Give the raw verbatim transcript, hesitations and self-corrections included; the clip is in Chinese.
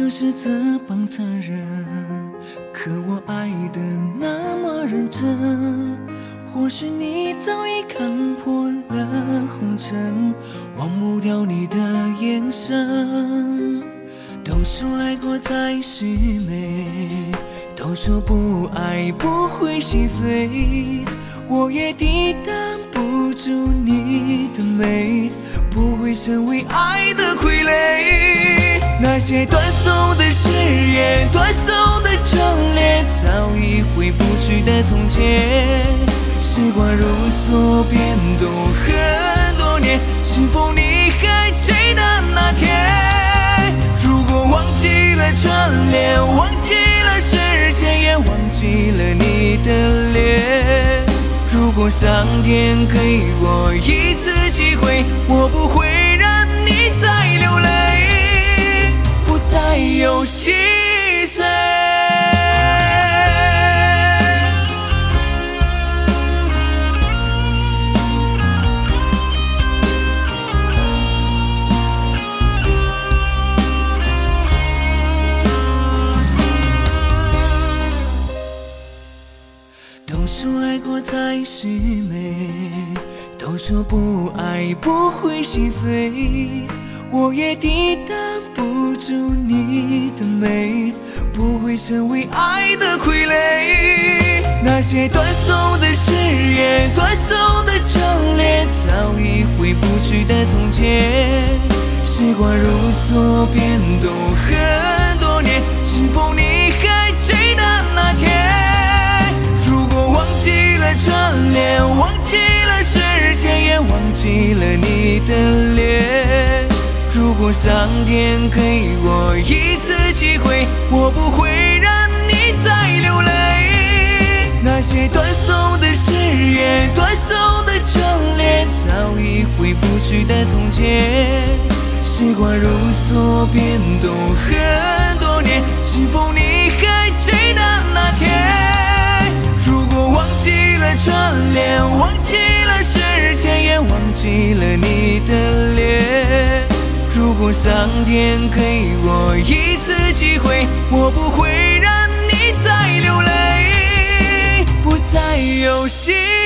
就是这般残忍，可我爱的那么认真。或许你早已看破了红尘，忘不掉你的眼神。都说爱过才是美，都说不爱不会心碎，我也抵挡不住你的美，不会成为爱的傀儡。那些断送的誓言，断送的眷恋，早已回不去的从前。时光如梭变动很多年，是否你还记得那天？如果忘记了眷恋，忘记了时间，也忘记了你的脸，如果上天给我一次机会，我不会让你再流泪，不再有心碎。都说爱过才是美，都说不爱不会心碎，我也抵挡不住你的美，不会成为爱的傀儡。那些断送的誓言，断送的眷恋，早已回不去的从前。时光如梭变动很多年，是否你还记得那天？忘记了眷恋，忘记了时间，也忘记了你的脸，如果上天给我一次机会，我不会让你再流泪。那些断送的誓言，断送的眷恋，早已回不去的从前。时光如梭变动很多年，是否你还记得那天？如果忘记了眷恋，忘记了时间，也忘记了你的脸，如果上天给我一次机会，我不会让你再流泪，不再有心